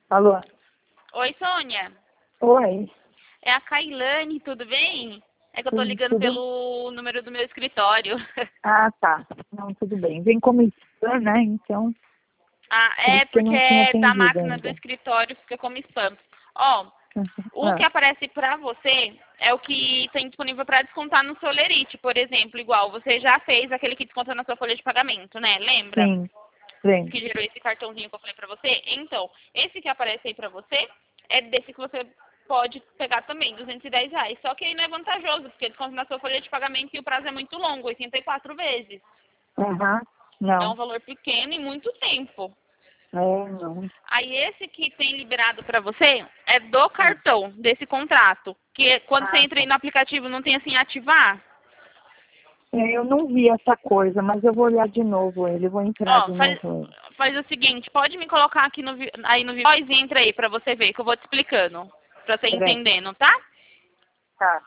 Alô? Oi, Sônia. Oi. É a Kailane, tudo bem? É que eu tô ligando Tudo? pelo número do meu escritório. Ah, tá. Não, tudo bem. Vem como spam, né? Então, Ah, por é isso que eu porque não tinha é da atendido máquina do ainda. escritório, fica como spam. Ó, o que Ah, aparece pra você é o que tem disponível para descontar no seu Lerite, por exemplo, igual você já fez aquele que desconta na sua folha de pagamento, né? Lembra? sim, vem. Que gerou esse cartãozinho que eu falei pra você? Então, esse que aparece aí pra você é desse que você pode pegar também, R$ 210. Só que aí não é vantajoso, porque desconta na sua folha de pagamento e o prazo é muito longo, 84 vezes. Aham. É um Não. valor pequeno e muito tempo. É, não. Aí esse que tem liberado pra você é do cartão, desse contrato. Que quando você Ah, entra aí tá. no aplicativo não tem assim ativar. É, eu não vi essa coisa, mas eu vou olhar de novo ele. Vou entrar Ó, de novo. faz o seguinte, pode me colocar aqui aí no Voz e entra aí pra você ver, que eu vou te explicando. Pra você Peraí. entendendo, tá? Tá.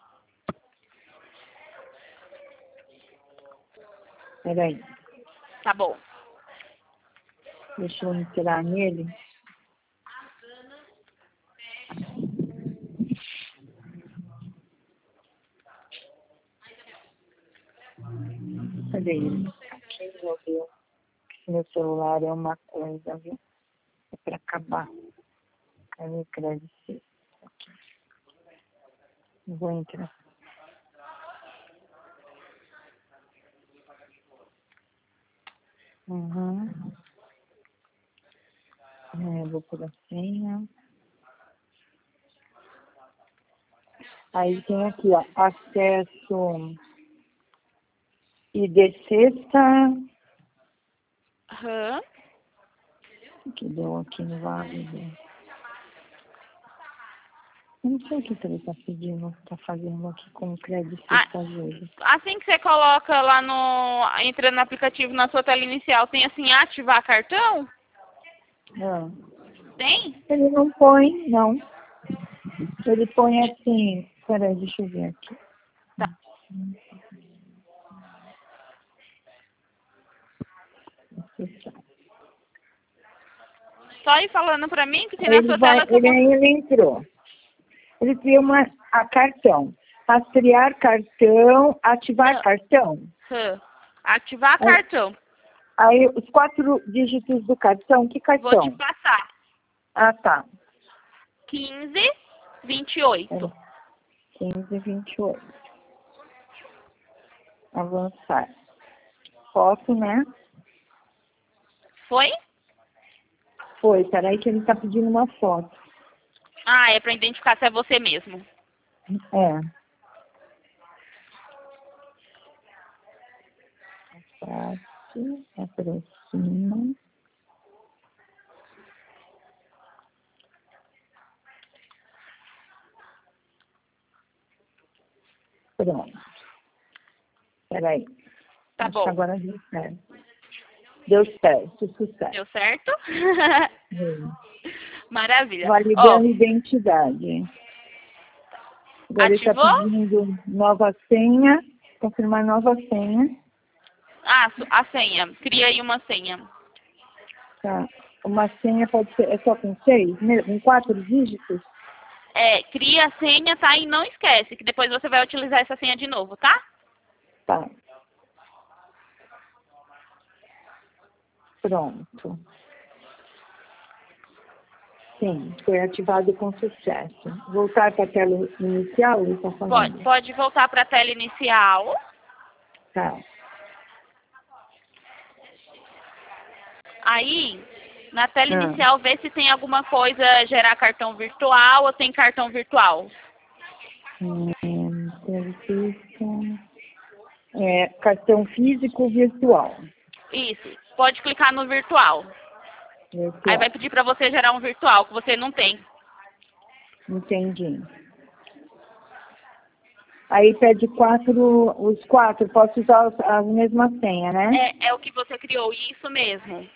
Peraí. Tá bom. Deixa eu entrar nele. Cadê ele? Aqui resolveu. Meu celular é uma coisa, viu? É pra acabar. Cadê crédito? Aqui. Vou entrar. Uhum. Vou por a senha. Aí tem aqui, ó, acesso ID sexta, Aham. que deu aqui no válido. Eu não sei o que ele tá pedindo, tá fazendo aqui com o crédito Ah, sexta ajuda. assim que você coloca lá no... Entrando no aplicativo na sua tela inicial, tem assim, ativar cartão? Não. Tem? Ele não põe, não. Ele põe assim, peraí, deixa eu ver aqui. Tá. Só ir falando pra mim que tem na Ele sua vai, tela que eu consigo. ele entrou. Ele tem a cartão. Rastrear cartão, ativar Não. cartão. Ativar Aí, cartão. aí os 4 dígitos do cartão, que Vou te cartão? passar. Ah, tá. 1528. 1528. Avançar. Foto, né? Foi? Foi, peraí que ele tá pedindo uma foto. Ah, é pra identificar se é você mesmo. É. Face, aproxima. Pronto. Peraí. Tá Acho que bom. agora deu certo. Deu certo, sucesso. Deu certo? Hum. Maravilha. Ó, Validando identidade. Agora ele está ativou? pedindo nova senha. Confirmar nova senha. Ah, a senha. Cria aí uma senha. Tá. Uma senha pode ser, é só com 6, com 4 dígitos? É, cria a senha, tá? E não esquece que depois você vai utilizar essa senha de novo, tá? Tá. Pronto. Sim, foi ativado com sucesso. Voltar para a tela inicial, ele está falando. Pode voltar para a tela inicial. Tá. Aí, na tela Ah, inicial, vê se tem alguma coisa, gerar cartão virtual ou tem cartão virtual. serviço, cartão físico virtual. Isso. Pode clicar no virtual. Aí vai Virtual. pedir para você gerar um virtual, que você não tem. Entendi. Aí pede os 4, posso usar a mesma senha, né? É o que você criou, isso mesmo.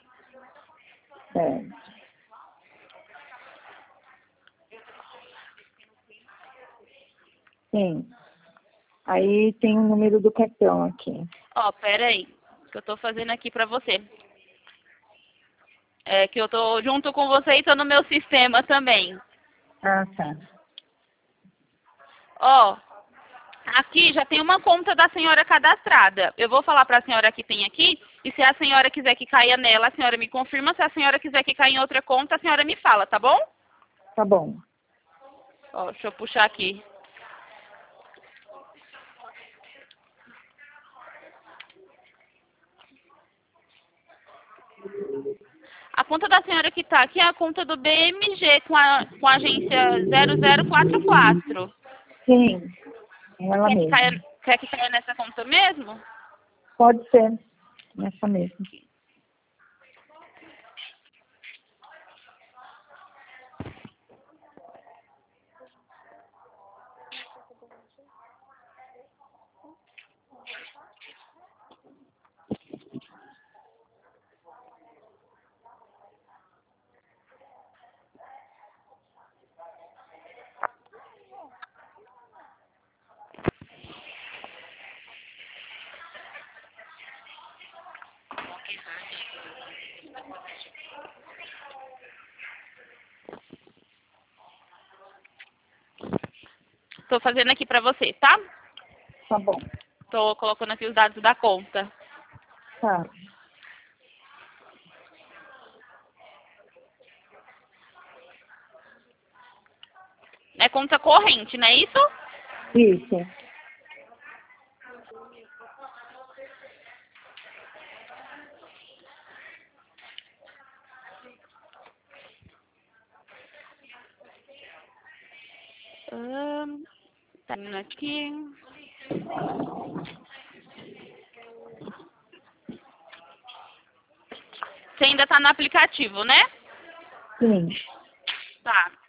É. Sim. Aí tem o número do cartão aqui. Ó, pera aí, que eu tô fazendo aqui para você. É que eu tô junto com você e tô no meu sistema também. Ah, tá. Ó, aqui já tem uma conta da senhora cadastrada. Eu vou falar para a senhora que tem aqui, e se a senhora quiser que caia nela, a senhora me confirma. Se a senhora quiser que caia em outra conta, a senhora me fala, tá bom? Tá bom. Ó, deixa eu puxar aqui. A conta da senhora que tá aqui é a conta do BMG com a agência 0044. Sim, ela Quer que mesma. quer que caia nessa conta mesmo? Pode ser. Essa mesma. Tô fazendo aqui pra você, tá? Tá bom. Tô colocando aqui os dados da conta. Tá. É conta corrente, não é isso? Isso. Tá indo aqui. Você ainda tá no aplicativo, né? Sim. Tá.